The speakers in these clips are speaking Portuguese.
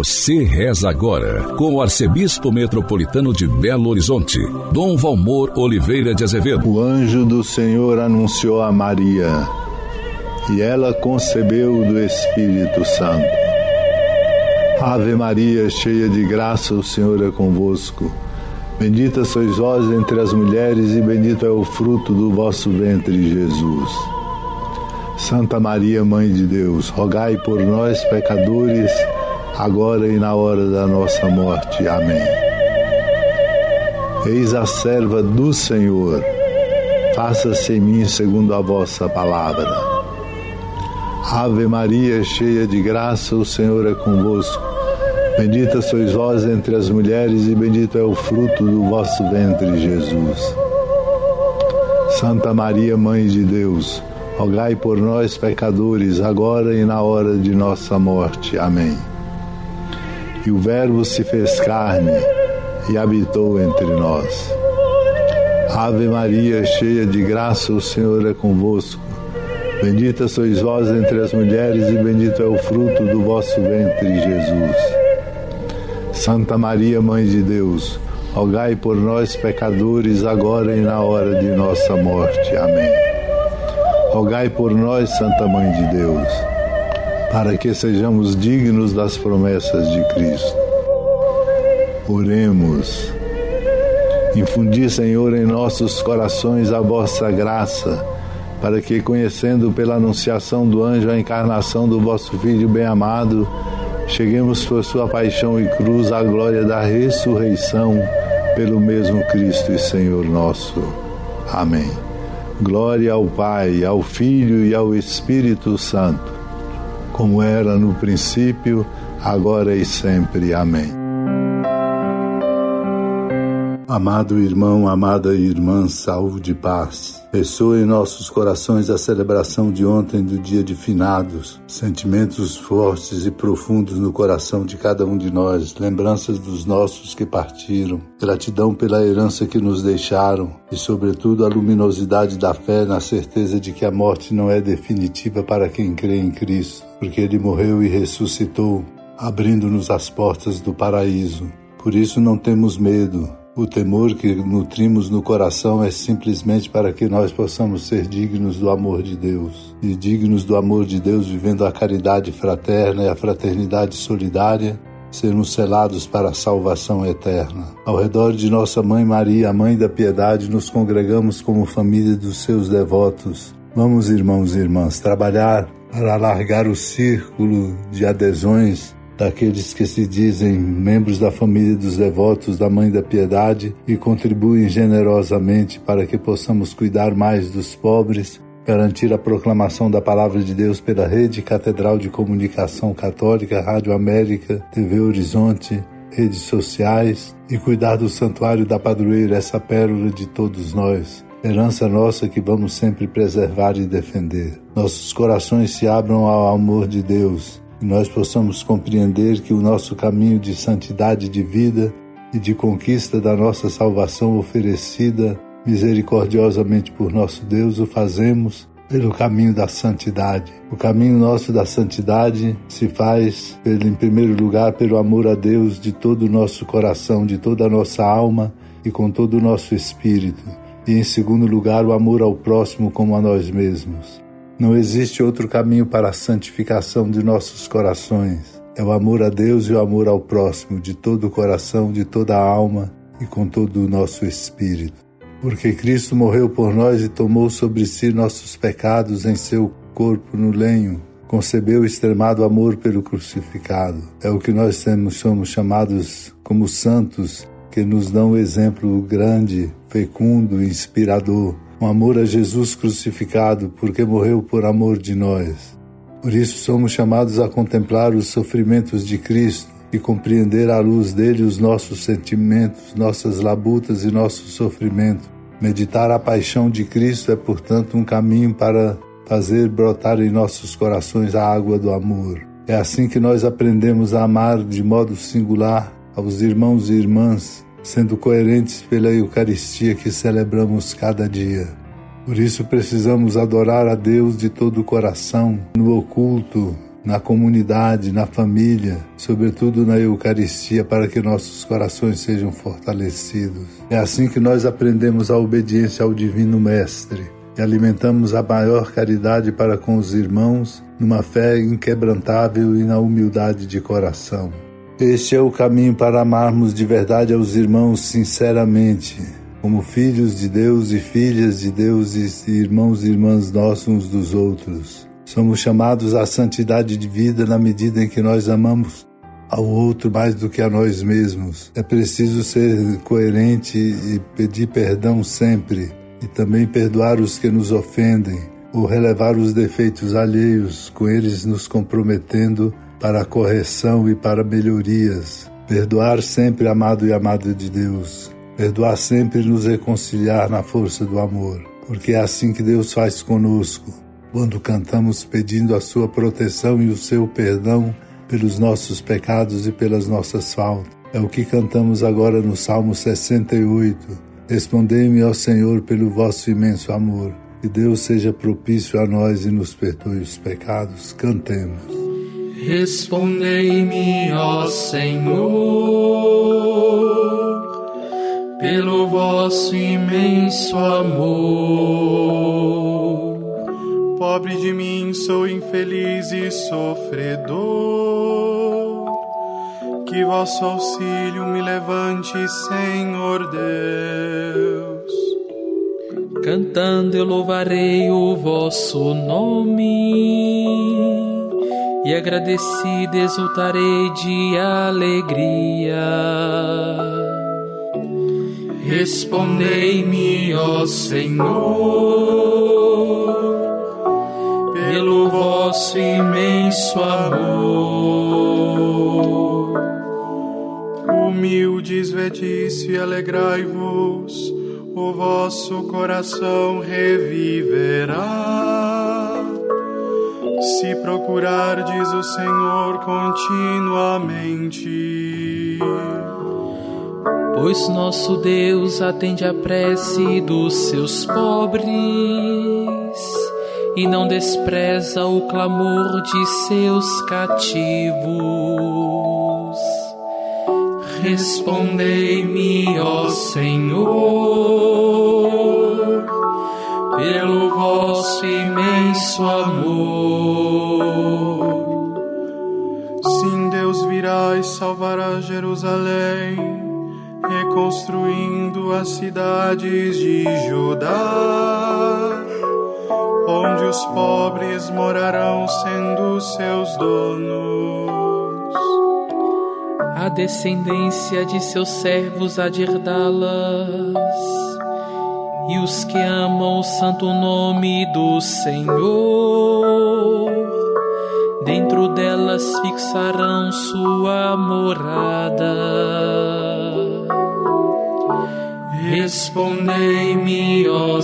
Você reza agora com o arcebispo metropolitano de Belo Horizonte, Dom Valmor Oliveira de Azevedo. O anjo do Senhor anunciou a Maria, e ela concebeu do Espírito Santo. Ave Maria, cheia de graça, o Senhor é convosco. Bendita sois vós entre as mulheres, e bendito é o fruto do vosso ventre, Jesus. Santa Maria, Mãe de Deus, rogai por nós, pecadores, agora e na hora da nossa morte. Amém. Eis a serva do Senhor, faça-se em mim segundo a vossa palavra. Ave Maria, cheia de graça, o Senhor é convosco. Bendita sois vós entre as mulheres, e bendito é o fruto do vosso ventre, Jesus. Santa Maria, Mãe de Deus, rogai por nós, pecadores, agora e na hora de nossa morte. Amém. E o Verbo se fez carne e habitou entre nós. Ave Maria, cheia de graça, o Senhor é convosco. Bendita sois vós entre as mulheres, e bendito é o fruto do vosso ventre, Jesus. Santa Maria, Mãe de Deus, rogai por nós, pecadores, agora e na hora de nossa morte. Amém. Rogai por nós, Santa Mãe de Deus, para que sejamos dignos das promessas de Cristo. Oremos. Infundi, Senhor, em nossos corações a vossa graça, para que, conhecendo pela anunciação do anjo a encarnação do vosso Filho bem-amado, cheguemos por sua paixão e cruz à glória da ressurreição, pelo mesmo Cristo e Senhor nosso. Amém. Glória ao Pai, ao Filho e ao Espírito Santo, como era no princípio, agora e sempre. Amém. Amado irmão, amada irmã, saúde e paz. Ressoa em nossos corações a celebração de ontem do dia de finados, sentimentos fortes e profundos no coração de cada um de nós, lembranças dos nossos que partiram, gratidão pela herança que nos deixaram e, sobretudo, a luminosidade da fé na certeza de que a morte não é definitiva para quem crê em Cristo, porque Ele morreu e ressuscitou, abrindo-nos as portas do paraíso. Por isso não temos medo. O temor que nutrimos no coração é simplesmente para que nós possamos ser dignos do amor de Deus. E dignos do amor de Deus, vivendo a caridade fraterna e a fraternidade solidária, sermos selados para a salvação eterna. Ao redor de nossa Mãe Maria, a Mãe da Piedade, nos congregamos como família dos seus devotos. Vamos, irmãos e irmãs, trabalhar para alargar o círculo de adesões daqueles que se dizem membros da família dos devotos da Mãe da Piedade e contribuem generosamente para que possamos cuidar mais dos pobres, garantir a proclamação da Palavra de Deus pela Rede Catedral de Comunicação Católica, Rádio América, TV Horizonte, redes sociais e cuidar do Santuário da Padroeira, essa pérola de todos nós, herança nossa que vamos sempre preservar e defender. Nossos corações se abram ao amor de Deus, e nós possamos compreender que o nosso caminho de santidade de vida e de conquista da nossa salvação oferecida misericordiosamente por nosso Deus, o fazemos pelo caminho da santidade. O caminho nosso da santidade se faz, em primeiro lugar, pelo amor a Deus de todo o nosso coração, de toda a nossa alma e com todo o nosso espírito. E, em segundo lugar, o amor ao próximo como a nós mesmos. Não existe outro caminho para a santificação de nossos corações. É o amor a Deus e o amor ao próximo, de todo o coração, de toda a alma e com todo o nosso espírito. Porque Cristo morreu por nós e tomou sobre si nossos pecados em seu corpo no lenho, concebeu extremado amor pelo crucificado. É o que nós somos chamados como santos, que nos dão um exemplo grande, fecundo e inspirador. Um amor a Jesus crucificado, porque morreu por amor de nós. Por isso somos chamados a contemplar os sofrimentos de Cristo e compreender à luz dele os nossos sentimentos, nossas labutas e nosso sofrimento. Meditar a paixão de Cristo é, portanto, um caminho para fazer brotar em nossos corações a água do amor. É assim que nós aprendemos a amar de modo singular aos irmãos e irmãs, sendo coerentes pela Eucaristia que celebramos cada dia. Por isso precisamos adorar a Deus de todo o coração, no oculto, na comunidade, na família, sobretudo na Eucaristia, para que nossos corações sejam fortalecidos. É assim que nós aprendemos a obediência ao Divino Mestre e alimentamos a maior caridade para com os irmãos, numa fé inquebrantável e na humildade de coração. Este é o caminho para amarmos de verdade aos irmãos sinceramente, como filhos de Deus e filhas de Deus e irmãos e irmãs nossos uns dos outros. Somos chamados à santidade de vida na medida em que nós amamos ao outro mais do que a nós mesmos. É preciso ser coerente e pedir perdão sempre, e também perdoar os que nos ofendem, ou relevar os defeitos alheios, com eles nos comprometendo para a correção e para melhorias. Perdoar sempre, amado e amada de Deus. Perdoar sempre e nos reconciliar na força do amor, porque é assim que Deus faz conosco, quando cantamos pedindo a sua proteção e o seu perdão pelos nossos pecados e pelas nossas faltas. É o que cantamos agora no Salmo 68. Respondei-me, ó Senhor, pelo vosso imenso amor. Que Deus seja propício a nós e nos perdoe os pecados. Cantemos. Respondei-me, ó Senhor, pelo vosso imenso amor. Pobre de mim, sou infeliz e sofredor. Que vosso auxílio me levante, Senhor Deus. Cantando eu louvarei o vosso nome, e agradecido exultarei de alegria. Respondei-me, ó Senhor, pelo vosso imenso amor. Humildes vedis e alegrai-vos, o vosso coração reviverá. Se procurardes o Senhor continuamente. Pois nosso Deus atende a prece dos seus pobres e não despreza o clamor de seus cativos. Respondei-me, ó Senhor, pelo vosso imenso amor. Sim, Deus virá e salvará Jerusalém, reconstruindo as cidades de Judá, onde os pobres morarão sendo seus donos. A descendência de seus servos há de herdá-las, e os que amam o santo nome do Senhor, dentro delas fixarão sua morada. Respondei-me, ó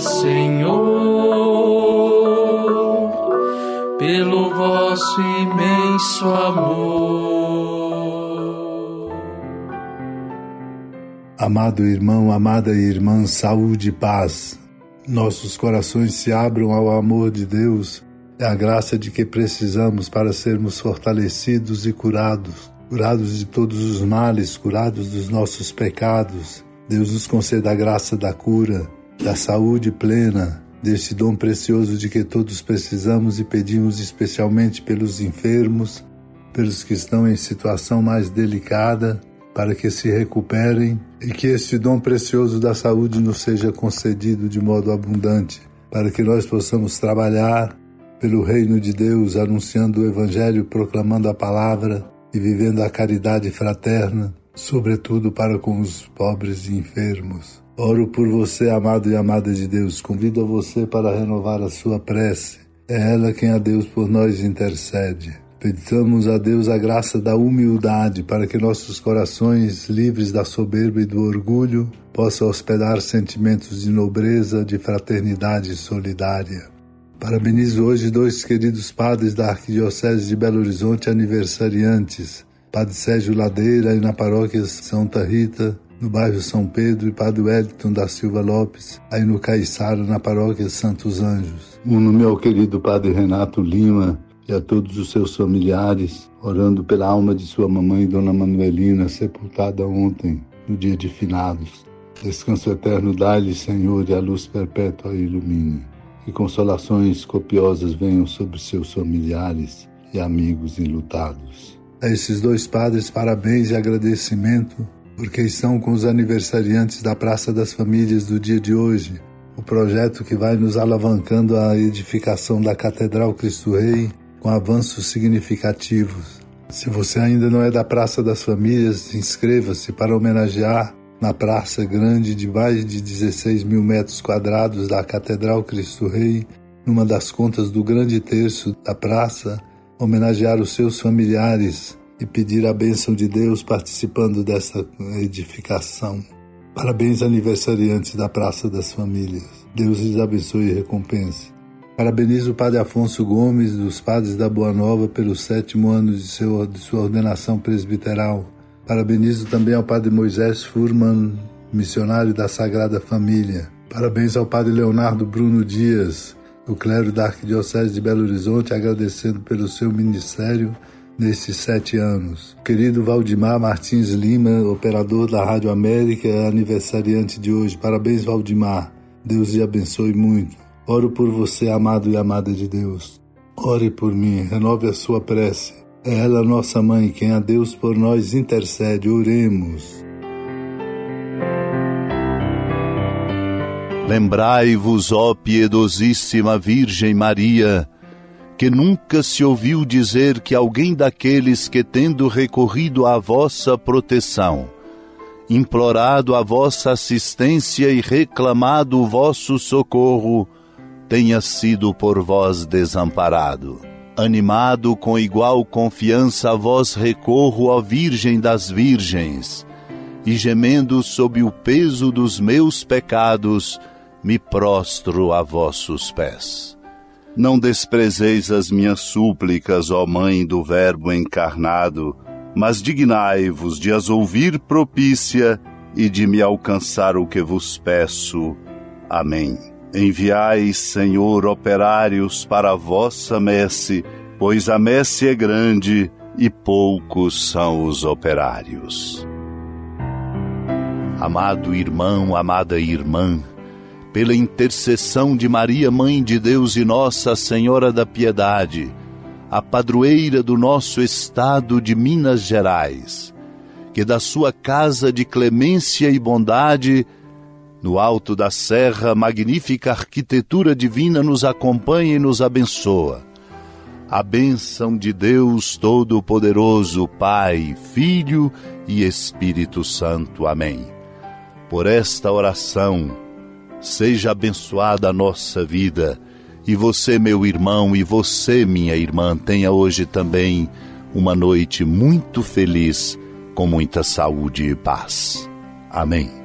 Senhor, pelo vosso imenso amor. Amado irmão, amada irmã, saúde e paz. Nossos corações se abram ao amor de Deus. É a graça de que precisamos para sermos fortalecidos e curados. Curados de todos os males, curados dos nossos pecados. Deus nos conceda a graça da cura, da saúde plena, deste dom precioso de que todos precisamos e pedimos especialmente pelos enfermos, pelos que estão em situação mais delicada, para que se recuperem e que este dom precioso da saúde nos seja concedido de modo abundante, para que nós possamos trabalhar pelo reino de Deus, anunciando o Evangelho, proclamando a palavra e vivendo a caridade fraterna, sobretudo para com os pobres e enfermos. Oro por você, amado e amada de Deus. Convido a você para renovar a sua prece. É ela quem a Deus por nós intercede. Peçamos a Deus a graça da humildade para que nossos corações, livres da soberba e do orgulho, possam hospedar sentimentos de nobreza, de fraternidade solidária. Parabenizo hoje dois queridos padres da Arquidiocese de Belo Horizonte aniversariantes, Padre Sérgio Ladeira, aí na paróquia Santa Rita, no bairro São Pedro, e Padre Wellington da Silva Lopes, aí no Caiçara, na paróquia Santos Anjos. O meu querido Padre Renato Lima, e a todos os seus familiares, orando pela alma de sua mamãe, Dona Manuelina, sepultada ontem, no dia de finados. Descanso eterno dai-lhe, Senhor, e a luz perpétua a ilumine. Que consolações copiosas venham sobre seus familiares e amigos enlutados. A esses dois padres, parabéns e agradecimento, porque estão com os aniversariantes da Praça das Famílias do dia de hoje, o projeto que vai nos alavancando a edificação da Catedral Cristo Rei com avanços significativos. Se você ainda não é da Praça das Famílias, inscreva-se para homenagear na praça grande de mais de 16 mil metros quadrados da Catedral Cristo Rei, numa das contas do grande terço da praça, homenagear os seus familiares e pedir a bênção de Deus participando dessa edificação. Parabéns, aniversariantes da Praça das Famílias. Deus lhes abençoe e recompense. Parabenizo o Padre Afonso Gomes, dos Padres da Boa Nova, pelo 7º ano de sua ordenação presbiteral. Parabenizo também ao Padre Moisés Furman, missionário da Sagrada Família. Parabéns ao Padre Leonardo Bruno Dias, do clero da Arquidiocese de Belo Horizonte, agradecendo pelo seu ministério nesses 7 anos. Querido Valdimar Martins Lima, operador da Rádio América, aniversariante de hoje. Parabéns, Valdimar. Deus lhe abençoe muito. Oro por você, amado e amada de Deus. Ore por mim, renove a sua prece. É ela, nossa mãe, quem a Deus por nós intercede. Oremos. Lembrai-vos, ó piedosíssima Virgem Maria, que nunca se ouviu dizer que alguém daqueles que, tendo recorrido à vossa proteção, implorado a vossa assistência e reclamado o vosso socorro, tenha sido por vós desamparado. Animado com igual confiança a vós recorro, ó Virgem das Virgens, e gemendo sob o peso dos meus pecados, me prostro a vossos pés. Não desprezeis as minhas súplicas, ó Mãe do Verbo encarnado, mas dignai-vos de as ouvir propícia e de me alcançar o que vos peço. Amém. Enviai, Senhor, operários para a vossa messe, pois a messe é grande e poucos são os operários. Amado irmão, amada irmã, pela intercessão de Maria, Mãe de Deus e Nossa Senhora da Piedade, a padroeira do nosso estado de Minas Gerais, que da sua casa de clemência e bondade, no alto da serra, magnífica arquitetura divina nos acompanha e nos abençoa. A bênção de Deus Todo-Poderoso, Pai, Filho e Espírito Santo. Amém. Por esta oração, seja abençoada a nossa vida, e você, meu irmão, e você, minha irmã, tenha hoje também uma noite muito feliz, com muita saúde e paz. Amém.